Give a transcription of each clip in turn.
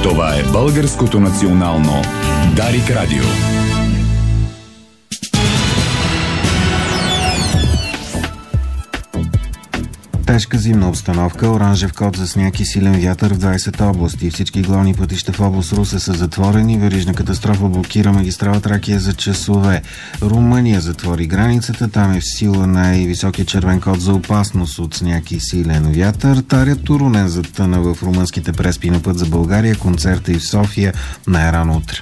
Това е Българското национално Дарик Радио. Тежка зимна обстановка, оранжев код за сняг и силен вятър в 20 области. Всички главни пътища в област Русе са затворени. Верижна катастрофа блокира магистрала Тракия за часове. Румъния затвори границата. Там е в сила най-високия червен код за опасност от сняг и силен вятър. Таря Турунен затъна в румънските преспи на път за България. Концерта и в София най-рано утре.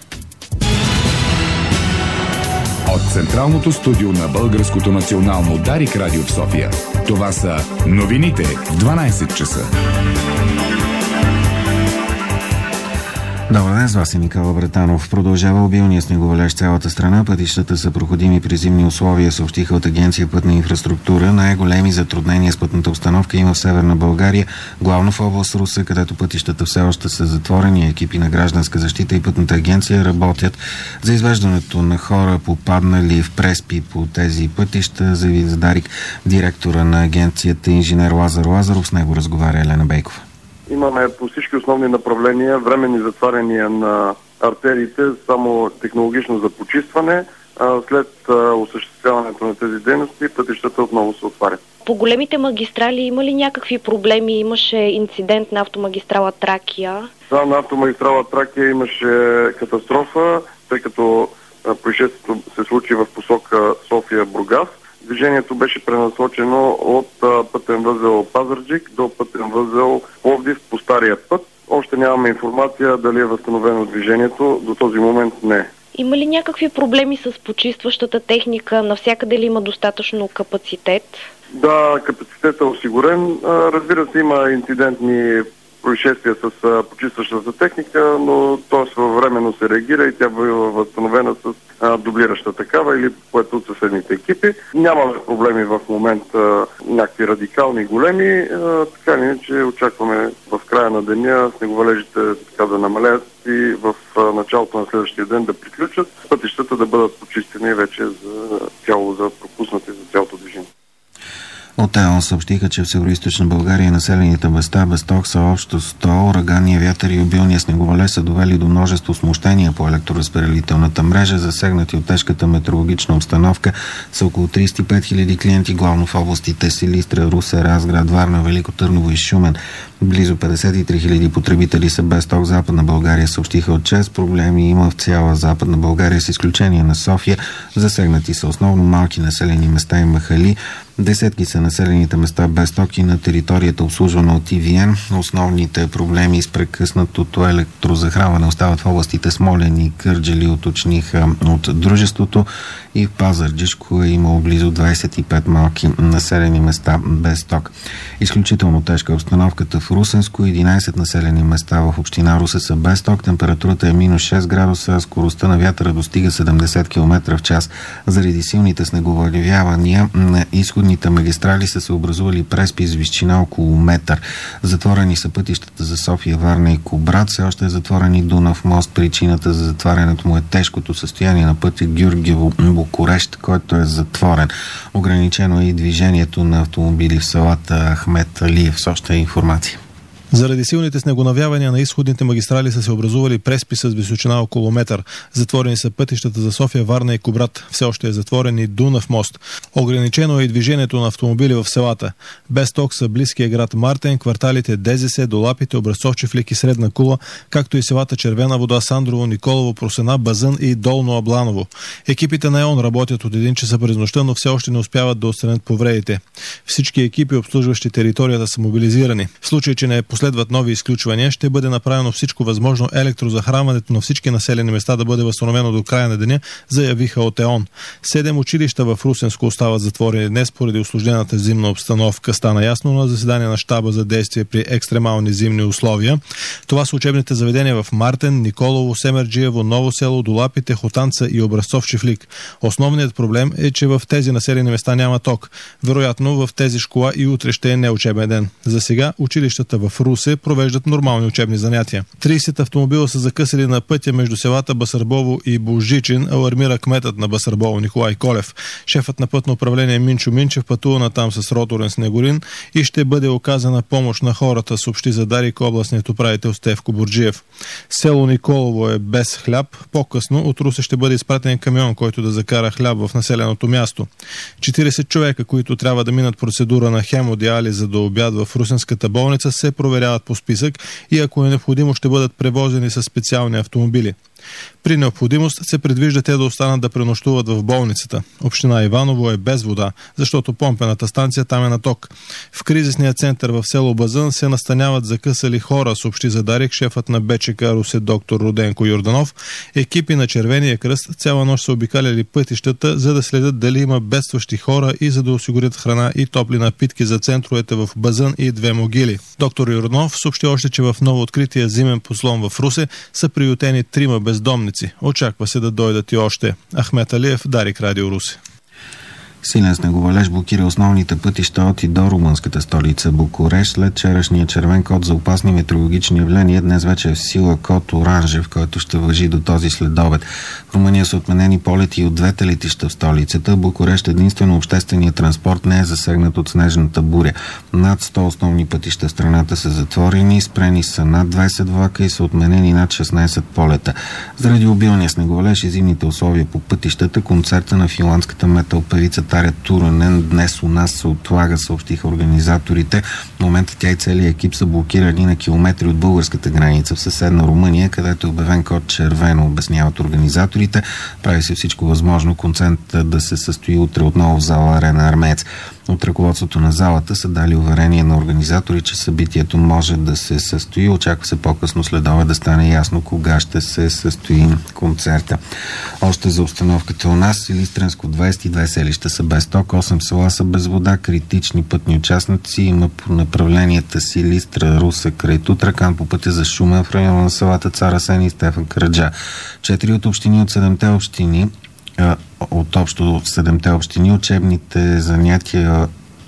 От централното студио на Българското национално Дарик Радио в София. Това са новините в 12 часа. Добър ден, с вас е Никола Братанов. Продължава обилния снеговалеж цялата страна. Пътищата са проходими при зимни условия, съобщиха от Агенция Пътна инфраструктура. Най-големи затруднения с пътната обстановка има в Северна България, главно в област Русе, където пътищата все още са затворени. Екипи на Гражданска защита и Пътната агенция работят за извеждането на хора, попаднали в преспи по тези пътища, заяви за Дарик директора на агенцията инженер Лазар Лазаров. С него разговаря Елена Бейкова. Имаме по всички основни направления временни затваряния на артериите, само технологично за почистване. След осъществяването на тези дейности пътищата отново се отварят. По големите магистрали има ли някакви проблеми? Имаше инцидент на автомагистрала Тракия. Да, на автомагистрала Тракия имаше катастрофа, тъй като происшествието се случи в посока София-Бургас. Движението беше пренасочено от пътен възел Пазарджик до пътен възел Пловдив по стария път. Още нямаме информация дали е възстановено движението. До този момент не. Има ли някакви проблеми с почистващата техника? Навсякъде ли има достатъчно капацитет? Да, капацитет е осигурен. Разбира се, има инцидентни происшествия с почистващата техника, но то своевременно се реагира и тя бива възстановена с дублираща такава или поето от съседните екипи. Нямаме проблеми в момента, някакви радикални големи, така ли, че очакваме в края на деня снеговалежите да намалят и в началото на следващия ден да приключат, пътищата да бъдат почистени вече за пропуснати за цялото движение. От ЕОН съобщиха, че в североизточна България населените места без ток са общо 100. Ураганния вятър и обилния снеговалеж са довели до множество смущения по електроразпределителната мрежа. Засегнати от тежката метеорологична обстановка са около 35 000 клиенти, главно в областите Силистра, Русе, Разград, Варна, Велико Търново и Шумен. Близо 53 000 потребители са без ток в Западна България, съобщиха от ЧЕЗ. Проблеми има в цяла Западна България с изключение на София. Засегнати са основно малки населени места и махали. Десетки са населените места без токи на територията, обслужвана от ЕВН. Основните проблеми с прекъснатото електрозахранване остават в областите Смолян и Кърджали, уточниха от дружеството. И в Пазарджишко е имало близо 25 малки населени места без ток. Изключително тежка обстановката в Русенско. 11 населени места в община Русе са без ток. Температурата е минус 6 градуса, скоростта на вятъра достига 70 км в час. Заради силните снеговалявания на изходните магистрали са се образували преспи с височина около метър. Затворени са пътищата за София, Варна и Кубрат. Все още е затворен и Дунав мост. Причината за затварянето му е тежкото състояние на пътя Гюргево-Букурещ, който е затворен. Ограничено е и движението на автомобили в селата Ахмет Алиев. С още информация. Заради силните снегонавявания на изходните магистрали са се образували преспи с височина около метър. Затворени са пътищата за София, Варна и Кубрат. Все още е затворен и Дунав мост. Ограничено е и движението на автомобили в селата. Без ток са близкия град Мартен, кварталите ДЗС, Долапите, Образцов, Чифлик и Средна Кула, както и селата Червена вода, Сандрово, Николово, Просена, Базън и Долно Абланово. Екипите на ЕОН работят от 1 часа през нощта, но все още не успяват да отстранят повредите. Всички екипи, обслужващи територията, са мобилизирани. В случай, че не последват нови изключвания, ще бъде направено всичко възможно електрозахранването на всички населени места да бъде възстановено до края на деня, заявиха от ЕОН. 7 училища в Русенско остават затворени днес поради усложнената зимна обстановка. Стана ясно на заседание на щаба за действие при екстремални зимни условия. Това са учебните заведения в Мартен, Николово, Семерджиево, Ново село, Долапите, Хотанца и Образцов Чифлик. Основният проблем е, че в тези населени места няма ток. Вероятно в тези школа и утре ще е неучебен ден. За сега училищата в Русе Русе провеждат нормални учебни занятия. 30 автомобила са закъсали на пътя между селата Басарбово и Божичин, алармира кметът на Басарбово Николай Колев. Шефът на пътно управление Минчо Минчев пътува натам с роторен снегорин и ще бъде оказана помощ на хората, съобщи за Дарик областният управител Стефко Бурджиев. Село Николово е без хляб. По-късно от Русе ще бъде изпратен камион, който да закара хляб в населеното място. 40 човека, които трябва да минат процедура на хемодиализа до обяд в русенската болница, се проверяват по списък и ако е необходимо, ще бъдат превозени с специални автомобили. При необходимост се предвижда те да останат да пренощуват в болницата. Община Иваново е без вода, защото помпената станция там е на ток. В кризисния център в село Базън се настаняват закъсали хора, съобщи за Дарик шефът на БЧК Русе доктор Роденко Йорданов. Екипи на Червения кръст цяла нощ са обикаляли пътищата, за да следят дали има бедстващи хора и за да осигурят храна и топли напитки за центровете в Базън и Две могили. Доктор Йорданов съобщи още, че в новооткрития зимен подслон в Русе са приютени 3 бездомници. Очаква се да дойдат и още. Ахмет Алиев, Дарик Радио Русе. Силен снеговалеж блокира основните пътища от и до румънската столица Букурещ. След вчерашния червен код за опасни метеорологични явления, днес вече е в сила код оранжев, който ще важи до този следобед. В Румъния са отменени полети от двете летища в столицата. Букурещ единствено общественият транспорт не е засегнат от снежната буря. Над 100 основни пътища в страната са затворени, спрени са над 20 влака и са отменени над 16 полета. Заради обилния снеговалеж и зимните условия по пътищата, концерта на финландската метал певица Таря Туранен днес у нас се отлага, съобщиха организаторите. В момента тя и целият екип са блокирани на километри от българската граница в съседна Румъния, където е обявен код червено, обясняват организаторите. Прави се всичко възможно концертът да се състои утре отново в зала Арена Армеец. От ръководството на залата са дали уверение на организатори, че събитието може да се състои. Очаква се по-късно следова да стане ясно кога ще се състои концерта. Още за обстановката у нас: Силистренско 22 селища са без ток, 8 села са без вода, критични пътни участъци има по направленията Силистра, Русе, край Тутракан, по пътя за Шумен в района на селата Цар Асен и Стефан Караджа. 4 от общини от 7-те общини от общо 7-те общини учебните занятия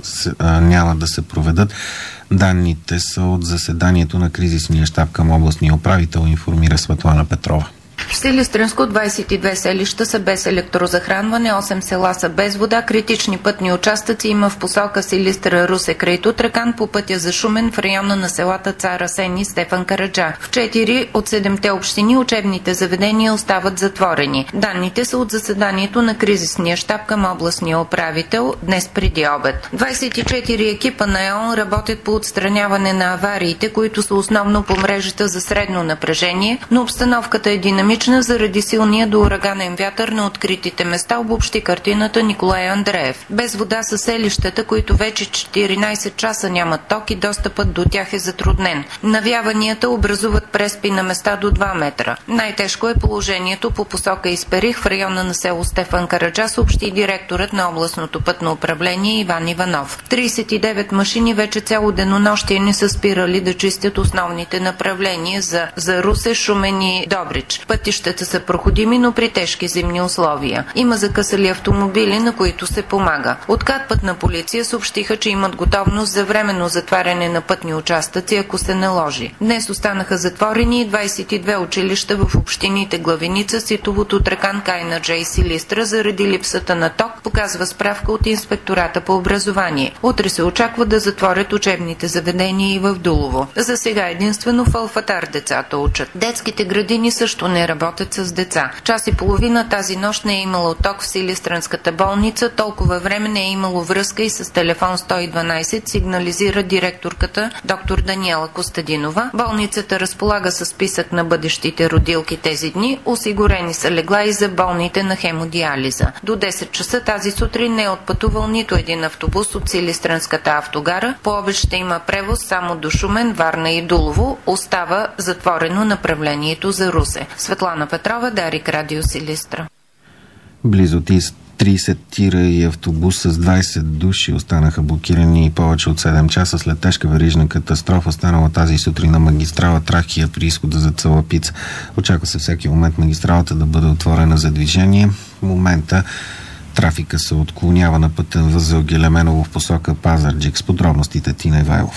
няма да се проведат. Данните са от заседанието на кризисния щаб към областния управител, информира Светлана Петрова. В Силистренско 22 селища са без електрозахранване, 8 села са без вода, критични пътни участъци има в посока Силистра, Русе, край Тутракан, по пътя за Шумен в района на селата Цар Асен и Стефан Караджа. В 4 от 7-те общини учебните заведения остават затворени. Данните са от заседанието на кризисния щаб към областния управител днес преди обед. 24 екипа на ЕОН работят по отстраняване на авариите, които са основно по мрежата за средно напрежение, но обстановката е динамична заради силния до ураганен вятър на откритите места, обобщи картината Николай Андреев. Без вода са селищата, които вече 14 часа нямат ток и достъпът до тях е затруднен. Навяванията образуват преспи на места до 2 метра. Най-тежко е положението по посока Исперих в района на село Стефан Караджа, съобщи директорът на областното пътно управление Иван Иванов. 39 машини вече цяло денонощие не са спирали да чистят основните направления за Русе, Шумен и Добрич. Пътищата са проходими, но при тежки зимни условия. Има закъсали автомобили, на които се помага. От Пътна полиция съобщиха, че имат готовност за временно затваряне на пътни участъци, ако се наложи. Днес останаха затворени 22 училища в общините Главиница, Ситово, Тутракан, Кайнаджа и Силистра заради липсата на ток, показва справка от Инспектората по образование. Утре се очаква да затворят учебните заведения и в Дулово. За сега единствено в Алфатар децата учат. Детските градини също не работят с деца. Час и половина тази нощ не е имало ток в Силистренската болница, толкова време не е имало връзка и с телефон 112, сигнализира директорката доктор Даниела Костадинова. Болницата разполага със списък на бъдещите родилки тези дни, осигурени са легла и за болните на хемодиализа. До 10 часа тази сутрин не е отпътувал нито един автобус от Силистренската автогара. По обед ще има превоз само до Шумен, Варна и Дулово. Остава затворено направлението за Русе. Светлана Петрова, Дарик Радио Силистра. Близо 30 тира и автобус с 20 души останаха блокирани повече от 7 часа след тежка верижна катастрофа, станала тази сутрин на магистрала Тракия при изхода за Цалапица. Очаква се всеки момент магистралата да бъде отворена за движение. В момента трафика се отклонява на пътен възел Гелеменово в посока Пазарджик. С подробностите Тина Ивайлов.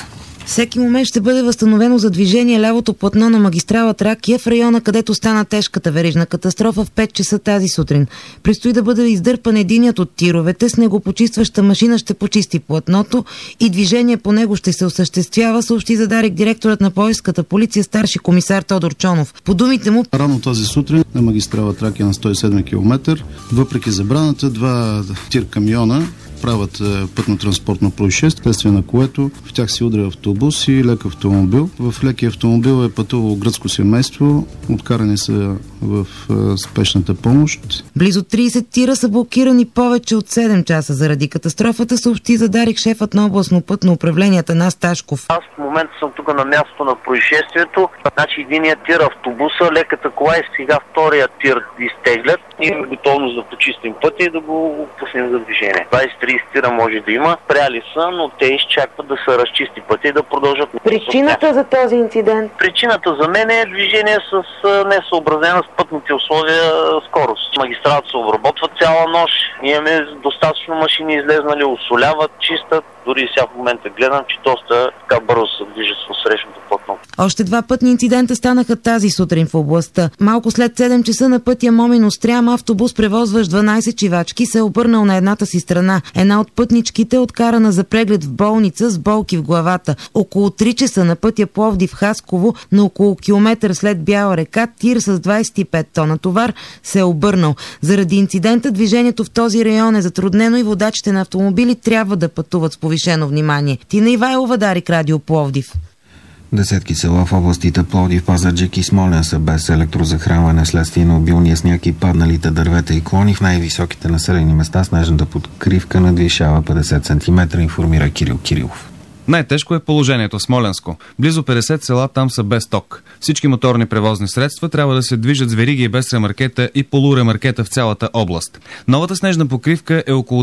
Всеки момент ще бъде възстановено за движение левото платно на магистрала Тракия в района, където стана тежката верижна катастрофа в 5 часа тази сутрин. Предстои да бъде издърпан единият от тировете, снегопочистваща машина ще почисти платното и движение по него ще се осъществява, съобщи за Дарик директорът на Пловдивската полиция старши комисар Тодор Чонов. По думите му, рано тази сутрин на магистрала Тракия на 107 км, въпреки забраната, 2 тир-камиона правят пътно-транспортно происшествие, вследствие на което в тях се удря автобус и лек автомобил. В лекия автомобил е пътувало гръцко семейство, откарани са в спешната помощ. Близо 30 тира са блокирани повече от 7 часа заради катастрофата, съобщи за Дарик шефът на областно пътно управление Атанас Ташков. Аз в момента съм тук на мястото на происшествието. Значи единият тир автобуса, леката кола и сега втория тир изтеглят и готовност да почистим пътя и да го пуснем за движение. 20-30 тира може да има. Спряли са, но те изчакват да се разчисти пътя и да продължат. Причината за този инцидент? Причината за мен е движение с несъобразена с пътните условия скорост. Магистралата се обработва цяла нощ. Имаме достатъчно машини излезнали, осоляват, чистат. Дори сега в момента гледам, че доста така бързо се движат с срещното платно. Още 2 пътни инцидента станаха тази сутрин в областта. Малко след 7 часа на пътя Момин-Острям автобус, превозващ 12 чивачки, се е обърнал на едната си страна. Една от пътничките е откарана за преглед в болница с болки в главата. Около 3 часа на пътя Пловдив-Хасково, на около километър след Бяла река, тир с 25 тона товар се е обърнал. Заради инцидента движението в този район е затруднено и водачите на автомобили трябва да пътуват с повишено внимание. Тина Ивайлова, Дарик, Радио Пловдив. Десетки села в областите Пловдив, Пазарджик и Смолян са без електрозахранване вследствие на обилния сняг и падналите дървета и клони. В най-високите населени места снежната покривка надвишава 50 см, информира Кирил Кирилов. Най-тежко е положението в Смолянско. Близо 50 села там са без ток. Всички моторни превозни средства трябва да се движат с вериги и без ремаркета и полуремаркета в цялата област. Новата снежна покривка е около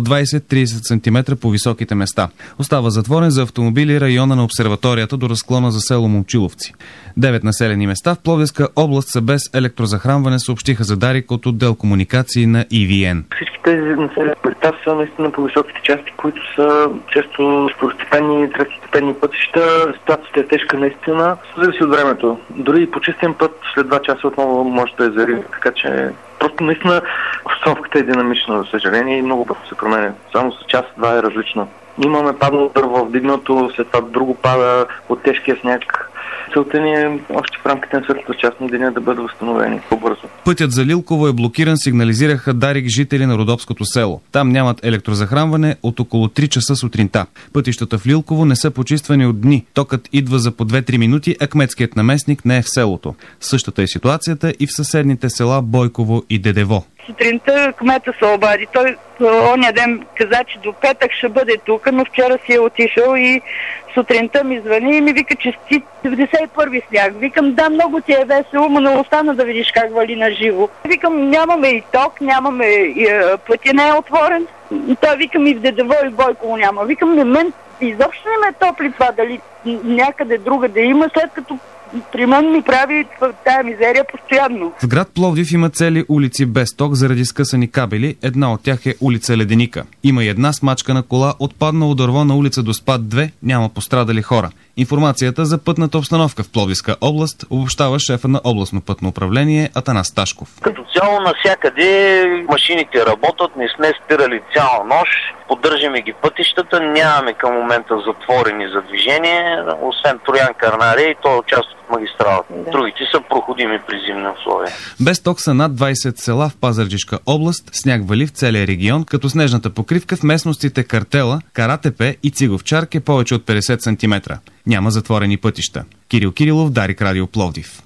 20-30 см по високите места. Остава затворен за автомобили района на обсерваторията до разклона за село Момчиловци. 9 населени места в Пловдивска област са без електрозахранване, съобщиха за Дарик от отдел комуникации на EVN. Всички тези населени места са наистина по високите части, които са често второстепенни, третостепенни пътища. Ситуацията е тежка наистина. Зависи от времето. Дори и по чистен път след 2 часа отново може да е зарив. Така че просто наистина обстановката е динамична, за съжаление, и много пъти се променя. Само с час-два е различна. Имаме паднало дърво, вдигнато, след това друго пада от тежкия сняг. Целта ни е още в рамките на светлата част на деня да бъде възстановени по-бързо. Пътят за Лилково е блокиран, сигнализираха Дарик жители на Родопското село. Там нямат електрозахранване от около 3 часа сутринта. Пътищата в Лилково не са почиствани от дни. Токът идва за по 2-3 минути, а кметският наместник не е в селото. Същата е ситуацията и в съседните села Бойково и Дедево. Сутринта кмета се обади. Той оня ден каза, че до петък ще бъде тук, но вчера си е отишъл и сутринта ми звъни и ми вика, че си 91-ви сняг. Викам, да, много ти е весело, но не остана да видиш как вали на живо. Викам, нямаме и ток, нямаме и пътя не е отворен. Той викам, и в Дедево и Бойково няма. Викам, мен изобщо не ме топли това, дали някъде друга да има, след като при мен ми прави тая мизерия постоянно. В град Пловдив има цели улици без ток заради скъсани кабели. Една от тях е улица Леденика. Има и една смачкана кола, отпаднало дърво на улица Доспад 2, няма пострадали хора. Информацията за пътната обстановка в Пловдивска област обобщава шефа на областно пътно управление Атанас Ташков. Като цяло навсякъде машините работят, не сме спирали цяла нощ, поддържаме ги пътищата, нямаме към момента затворени за движение, освен Троян Карнаре и то е част от магистралата. Да. Другите са проходими при зимни условия. Без ток са над 20 села в Пазарджишка област, сняг вали в целия регион, като снежната покривка в местностите Картела, Каратепе и Циговчарк е повече от 50 см. Няма затворени пътища. Кирил Кирилов, Дарик, Радио Пловдив.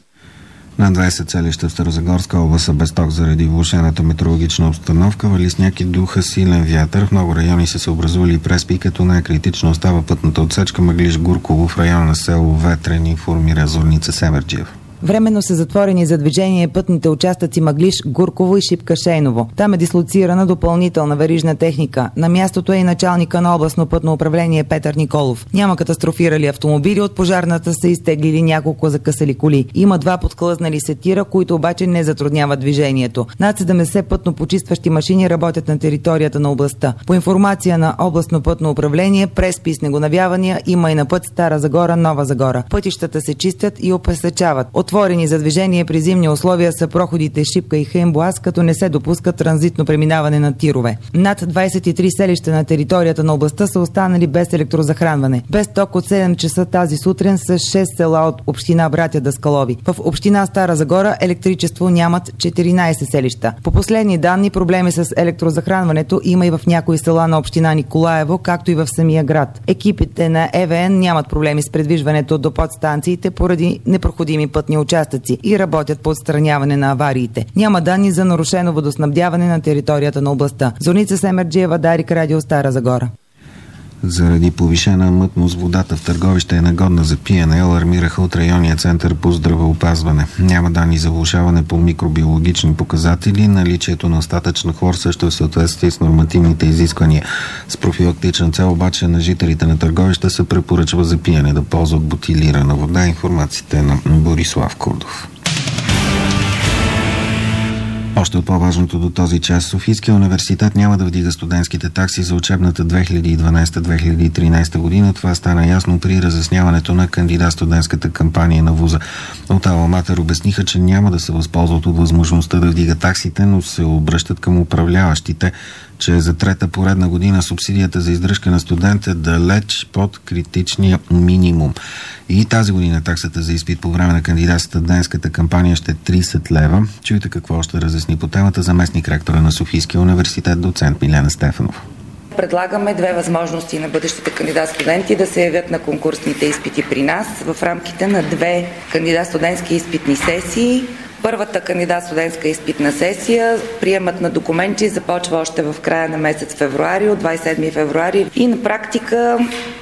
На 20 селища в Старозагорска област са без ток заради влошената метеорологична обстановка. Вали сняг и духа силен вятър. В много райони са се образували преспи, като най-критично остава пътната отсечка Мъглиж-Гурково в района на село Ветрен, информира Зорница Семерджиев. Временно са затворени за движение пътните участъци Мъглиж, Гурково и Шипка Шейново. Там е дислоцирана допълнителна верижна техника. На мястото е и началника на областно пътно управление Петър Николов. Няма катастрофирали автомобили, от пожарната са изтеглили няколко закъсали коли. Има 2 подхлъзнали се тира, които обаче не затрудняват движението. Над 70 пътно почистващи машини работят на територията на областта. По информация на областно пътно управление, преспи и снегонавявания има и на път Стара Загора, Нова Загора. Пътищата се чистят и опесъчават. Отворени за движение при зимни условия са проходите Шипка и Хеймбоаз, като не се допуска транзитно преминаване на тирове. Над 23 селища на територията на областта са останали без електрозахранване. Без ток от 7 часа тази сутрин са 6 села от община Братя Даскалови. В община Стара Загора електричество нямат 14 селища. По последни данни, проблеми с електрозахранването има и в някои села на община Николаево, както и в самия град. Екипите на ЕВН нямат проблеми с предвижването до подстанциите поради непроходими пътни участъци и работят по отстраняване на авариите. Няма данни за нарушено водоснабдяване на територията на областта. Зорница Семерджиева, Дарик Радио, Стара Загора. Заради повишена мътност водата в Търговище е негодна за пиене, алармираха от районния център по здравеопазване. Няма данни за влошаване по микробиологични показатели. Наличието на остатъчна хлор също е в съответствие с нормативните изисквания. С профилактична цел обаче на жителите на Търговище се препоръчва за пиене да ползват бутилирана вода. Информациите на Борислав Курдов. Още от по-важното до този час, Софийския университет няма да вдига студентските такси за учебната 2012-2013 година. Това стана ясно при разясняването на кандидат-студентската кампания на вуза. От Алма Матер обясниха, че няма да се възползват от възможността да вдига таксите, но се обръщат към управляващите, че за трета поредна година субсидията за издръжка на студент е далеч под критичния минимум. И тази година таксата за изпит по време на кандидат-студентската кампания ще е 30 лева. Чуйте какво ще разясни по темата заместник ректора на Софийския университет, доцент Милена Стефанова. Предлагаме 2 възможности на бъдещите кандидат-студенти да се явят на конкурсните изпити при нас в рамките на 2 кандидат-студентски изпитни сесии. Първата кандидат-студентска изпитна сесия, приемът на документи започва още в края на месец февруари, от 27 февруари и на практика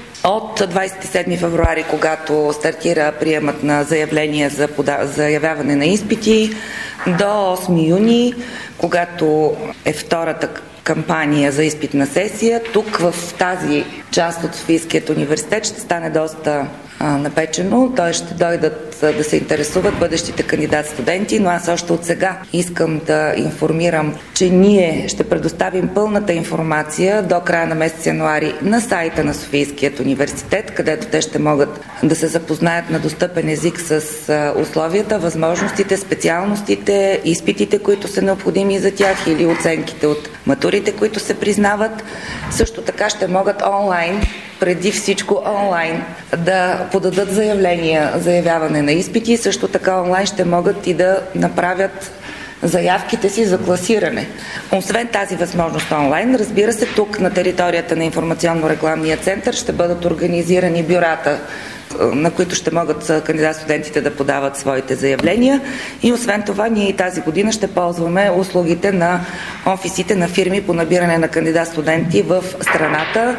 от 27 февруари, когато стартира приемът на заявления за явяване на изпити, до 8 юни, когато е втората кампания за изпитна сесия. Тук в тази част от Софийският университет ще стане доста напечено. Той ще дойдат да се интересуват бъдещите кандидат-студенти, но аз още от сега искам да информирам, че ние ще предоставим пълната информация до края на месец януари на сайта на Софийският университет, където те ще могат да се запознаят на достъпен език с условията, възможностите, специалностите, изпитите, които са необходими за тях или оценките от матурите, които се признават. Също така ще могат онлайн, преди всичко онлайн, да подадат заявления за явяване на изпити. Също така онлайн ще могат и да направят заявките си за класиране. Освен тази възможност онлайн, разбира се, тук на територията на информационно-рекламния център ще бъдат организирани бюрата, на които ще могат кандидат-студентите да подават своите заявления. И освен това, ние и тази година ще ползваме услугите на офисите на фирми по набиране на кандидат-студенти в страната.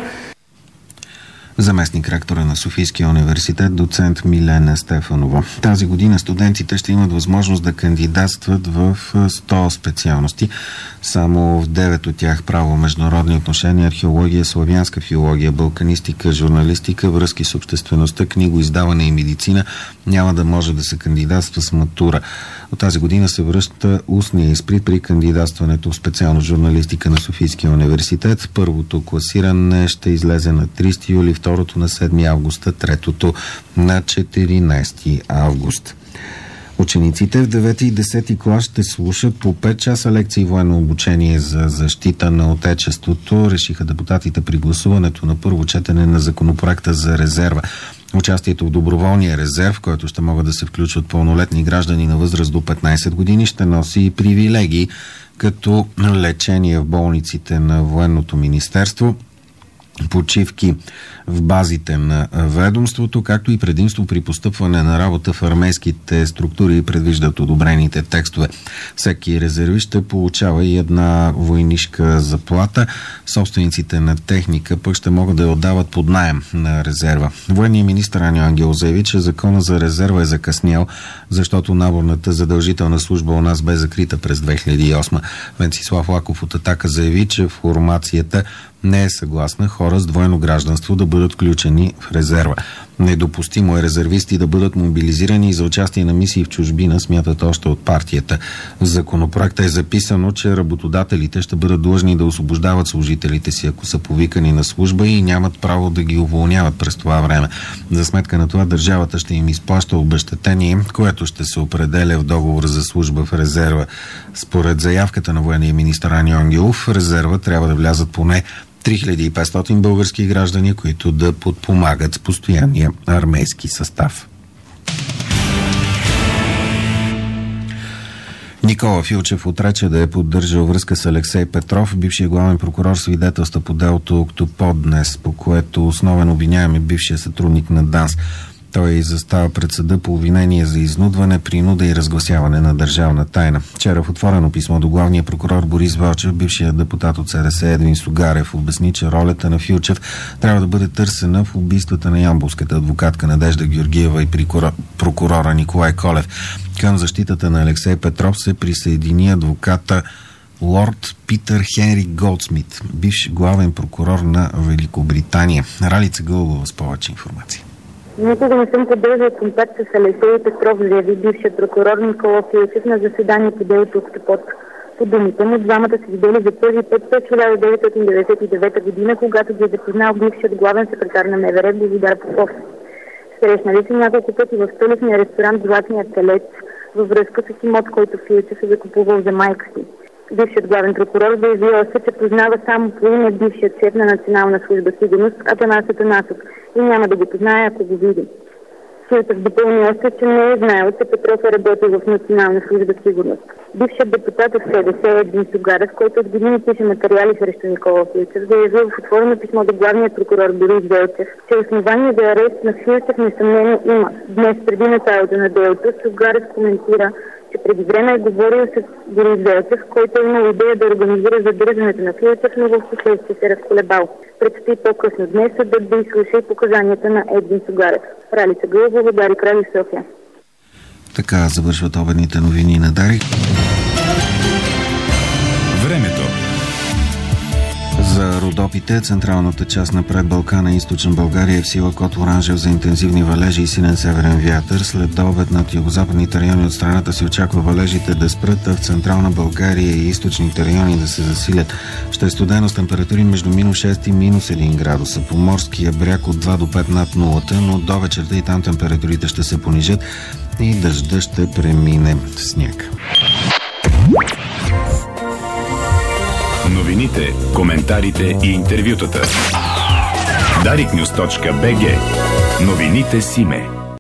Заместник ректора на Софийския университет, доцент Милена Стефанова. Тази година студентите ще имат възможност да кандидатстват в 100 специалности. Само в 9 от тях право, международни отношения, археология, славянска филология, балканистика, журналистика, връзки с обществеността, книгоиздаване и медицина няма да може да се кандидатства с матура. От тази година се връща устния изпит при кандидатстването в специално журналистика на Софийския университет. Първото класиране ще излезе на 30 юли, второто на 7 августа, третото на 14 август. Учениците в 9 и 10 клас ще слушат по 5 часа лекции военно обучение за защита на Отечеството, решиха депутатите при гласуването на първо четене на законопроекта за резерва. Участието в доброволния резерв, който ще могат да се включват пълнолетни граждани на възраст до 15 години, ще носи и привилегии, като лечение в болниците на Военното министерство, почивки в базите на ведомството, както и предимство при постъпване на работа в армейските структури, предвиждат одобрените текстове. Всеки резервист ще получава и една войнишка заплата. Собствениците на техника пък ще могат да я отдават под наем на резерва. Военният министър Аню Ангелов заяви, че закона за резерва е закъснял, защото наборната задължителна служба у нас бе закрита през 2008. Венцислав Лаков от Атака заяви, че формацията не е съгласна хора с двойно гражданство да бъдат включени в резерва. Недопустимо е резервисти да бъдат мобилизирани за участие на мисии в чужбина, смятат още от партията. В законопроекта е записано, че работодателите ще бъдат длъжни да освобождават служителите си, ако са повикани на служба, и нямат право да ги уволняват през това време. За сметка на това държавата ще им изплаща обезщетение, което ще се определя в договор за служба в резерва. Според заявката на военния министър Аню Ангелов, в резерва трябва да влязат поне 3500 български граждани, които да подпомагат с постоянния армейски състав. Никола Филчев отрече да е поддържал връзка с Алексей Петров, бившия главен прокурор, свидетелства по делото Октопод днес, по което основен обвиняем е бившия сътрудник на ДАНС. Той застава пред съда по обвинение за изнудване, принуда и разгласяване на държавна тайна. Вчера в отворено писмо до главния прокурор Борис Велчев, бившият депутат от СДС Едвин Сугарев обясни, че ролята на Филчев трябва да бъде търсена в убийствата на ямболската адвокатка Надежда Георгиева и прокурора Николай Колев. Към защитата на Алексей Петров се присъедини адвоката лорд Питър Хенри Голдсмит, бивш главен прокурор на Великобритания. Ралица Гълбова с повече информация. Никога не съм поддържал контакт с Алексей Петров, заяви бившият прокурор Никола Филчев на заседание по делото Октопод. По думите му, двамата са видели за първи път през 1999 година, когато ги е запознал бившият главен секретар на МВР Божидар Попов. Срещнали се няколко пъти в столичния ресторант Златният телец във връзка с имот, който Филчев е закупувал за майка си. Бившият главен прокурор заяви още, че познава само по име бившият шеф на Национална служба сигурност Атанас Атанасов и няма да го познае, ако го види. Филчев допълни още, че не е знаел, че Петров е работил в Национална служба сигурност. Бившият депутат от СДС Едвин Сугарев, който от години пише материали срещу Никола Филчев, заявил в отворено писмо до главния прокурор Борис Велчев, че основание за арест на Филчев несъмнено има. Днес, преди началото на делото, Сугарев коментира, че преди време е говорил с Борис Велчев, който е имал идея да организира задържането на Филчев, но в последствие се разколебал. Предстои по-късно днес съдът да изслуша и показанията на Едвин Сугарев. Ралица Гълбова, Дарик Радио, София. Така завършват обедните новини на Дарик. Времето. За Родопите, централната част на предбалкана и източна България е в сила код оранжев за интензивни валежи и силен северен вятър. След обед над югозападните райони от страната се очаква валежите да спрат, а в централна България и източните райони да се засилят. Ще е студено с температури между минус 6 и минус 1 градуса. По морския бряг от 2 до 5 над нулата, но до вечерта и там температурите ще се понижат и дъжда ще премине в сняг. Новините, коментарите и интервютата. Dariknews.bg. Новините Симе.